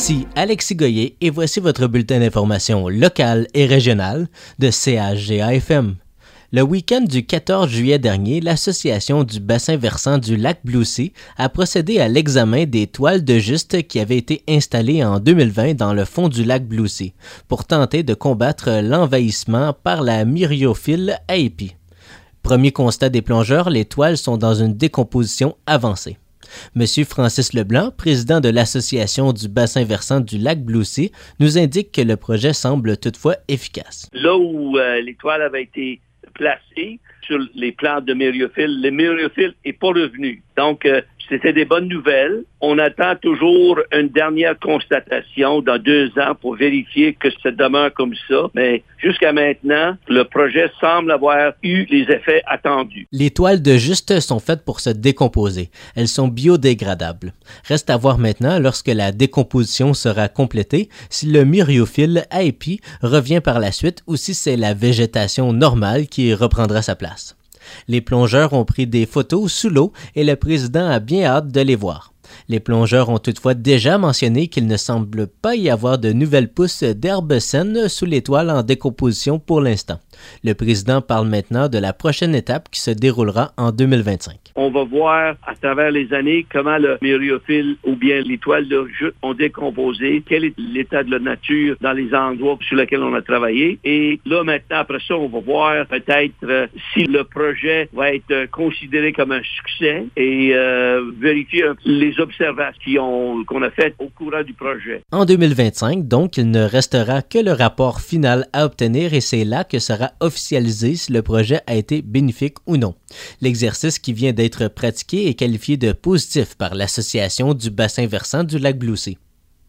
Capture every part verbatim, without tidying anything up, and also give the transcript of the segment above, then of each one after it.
Ici Alexis Goyer et voici votre bulletin d'information locale et régionale de C H G A F M. Le week-end du quatorze juillet dernier, l'Association du bassin versant du lac Bloussy a procédé à l'examen des toiles de juste qui avaient été installées en deux mille vingt dans le fond du lac Bloussy pour tenter de combattre l'envahissement par la myriophylle Aepi. Premier constat des plongeurs, les toiles sont dans une décomposition avancée. Monsieur Francis Leblanc, président de l'Association du bassin versant du lac Bloussy, nous indique que le projet semble toutefois efficace. Là où euh, les toiles avaient été placées sur les plantes de myriophylle, le myriophylle n'est pas revenu. Donc, euh, c'était des bonnes nouvelles. On attend toujours une dernière constatation dans deux ans pour vérifier que ça demeure comme ça. Mais jusqu'à maintenant, le projet semble avoir eu les effets attendus. Les toiles de juste sont faites pour se décomposer. Elles sont biodégradables. Reste à voir maintenant, lorsque la décomposition sera complétée, si le myriophylle Aepi revient par la suite ou si c'est la végétation normale qui reprendra sa place. Les plongeurs ont pris des photos sous l'eau et le président a bien hâte de les voir. Les plongeurs ont toutefois déjà mentionné qu'il ne semble pas y avoir de nouvelles pousses d'herbes saines sous les toiles en décomposition pour l'instant. Le président parle maintenant de la prochaine étape qui se déroulera en deux mille vingt-cinq. On va voir à travers les années comment le myriophylle ou bien les toiles de jute ont décomposé, quel est l'état de la nature dans les endroits sur lesquels on a travaillé. Et là, maintenant, après ça, on va voir peut-être euh, si le projet va être euh, considéré comme un succès et euh, vérifier euh, les observations qu'on a faites au courant du projet. En deux mille vingt-cinq, donc, il ne restera que le rapport final à obtenir et c'est là que sera officialisé si le projet a été bénéfique ou non. L'exercice qui vient d'être pratiqué est qualifié de positif par l'Association du bassin versant du lac Bloussy.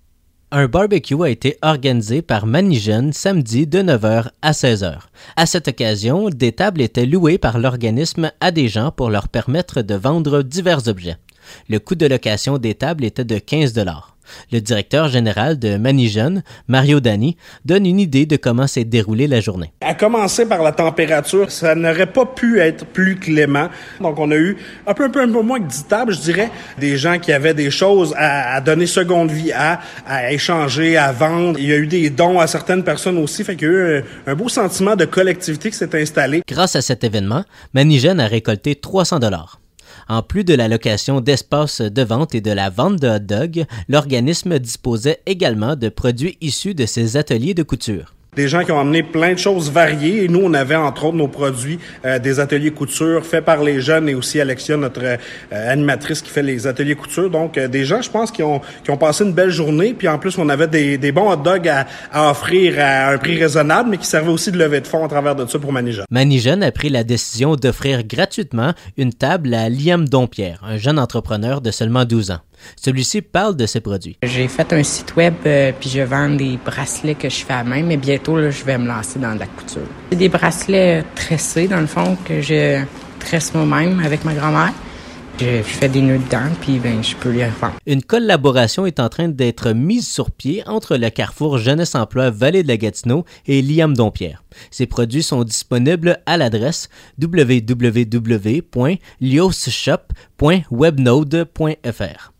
Un barbecue a été organisé par Manigène samedi de neuf heures à seize heures. À cette occasion, des tables étaient louées par l'organisme à des gens pour leur permettre de vendre divers objets. Le coût de location des tables était de quinze dollars. Le directeur général de Manigène, Mario Dani, donne une idée de comment s'est déroulée la journée. À commencer par la température, ça n'aurait pas pu être plus clément. Donc, on a eu un peu, un peu, un peu moins que dix tables, je dirais. Des gens qui avaient des choses à, à donner seconde vie à, à échanger, à vendre. Il y a eu des dons à certaines personnes aussi. Fait qu'il y a eu un, un beau sentiment de collectivité qui s'est installé. Grâce à cet événement, Manigène a récolté trois cents dollars. En plus de la location d'espaces de vente et de la vente de hot dogs, l'organisme disposait également de produits issus de ses ateliers de couture. Des gens qui ont amené plein de choses variées et nous, on avait entre autres nos produits, euh, des ateliers couture faits par les jeunes et aussi Alexia, notre euh, animatrice qui fait les ateliers couture. Donc, euh, des gens, je pense, qui ont qui ont passé une belle journée. Puis en plus, on avait des, des bons hot dogs à, à offrir à un prix raisonnable, mais qui servaient aussi de levée de fonds à travers de ça pour Manigène. Manigène a pris la décision d'offrir gratuitement une table à Liam Dompierre, un jeune entrepreneur de seulement douze ans. Celui-ci parle de ses produits. J'ai fait un site web euh, puis je vends des bracelets que je fais à main, mais bientôt là, je vais me lancer dans la couture. C'est des bracelets tressés dans le fond que je tresse moi-même avec ma grand-mère. Je, je fais des nœuds dedans puis ben je peux les revendre. Une collaboration est en train d'être mise sur pied entre le Carrefour Jeunesse Emploi Vallée de la Gatineau et Liam Dompierre. Ces produits sont disponibles à l'adresse w w w point liosshop point webnode point f r.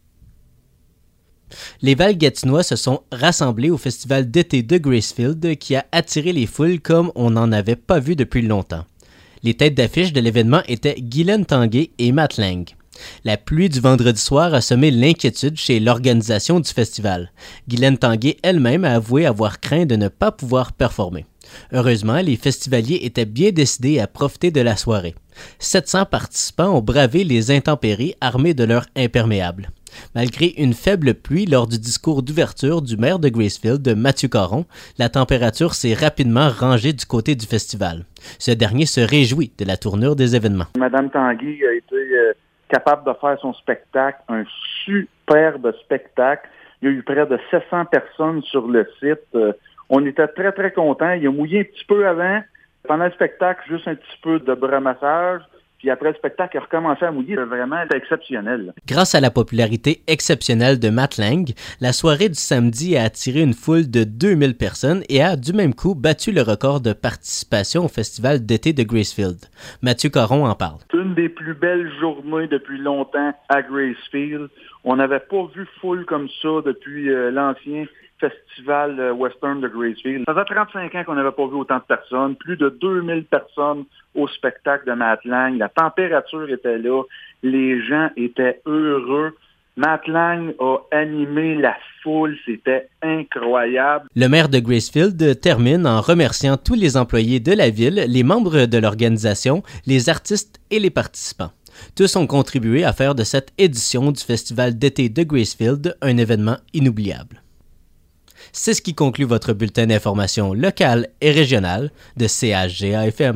Les Val-Gatinois se sont rassemblés au festival d'été de Gracefield qui a attiré les foules comme on n'en avait pas vu depuis longtemps. Les têtes d'affiche de l'événement étaient Guylaine Tanguay et Matt Lang. La pluie du vendredi soir a semé l'inquiétude chez l'organisation du festival. Guylaine Tanguay elle-même a avoué avoir craint de ne pas pouvoir performer. Heureusement, les festivaliers étaient bien décidés à profiter de la soirée. sept cents participants ont bravé les intempéries armés de leurs imperméables. Malgré une faible pluie lors du discours d'ouverture du maire de Gracefield, Mathieu Caron, la température s'est rapidement rangée du côté du festival. Ce dernier se réjouit de la tournure des événements. Madame Tanguay a été euh, capable de faire son spectacle, un superbe spectacle. Il y a eu près de sept cents personnes sur le site. Euh, on était très, très contents. Il a mouillé un petit peu avant. Pendant le spectacle, juste un petit peu de bras massage. Puis après le spectacle, il a recommencé à mouiller. Vraiment, c'était exceptionnel. Grâce à la popularité exceptionnelle de Matt Lang, la soirée du samedi a attiré une foule de deux mille personnes et a, du même coup, battu le record de participation au festival d'été de Gracefield. Mathieu Caron en parle. C'est une des plus belles journées depuis longtemps à Gracefield. On n'avait pas vu foule comme ça depuis euh, l'ancien festival euh, western de Gracefield. Ça faisait trente-cinq ans qu'on n'avait pas vu autant de personnes, plus de deux mille personnes au spectacle de Matt Lang. La température était là, les gens étaient heureux. Matt Lang a animé la foule, c'était incroyable. Le maire de Gracefield termine en remerciant tous les employés de la ville, les membres de l'organisation, les artistes et les participants. Tous ont contribué à faire de cette édition du Festival d'été de Gracefield un événement inoubliable. C'est ce qui conclut votre bulletin d'information locale et régionale de C H G A F M.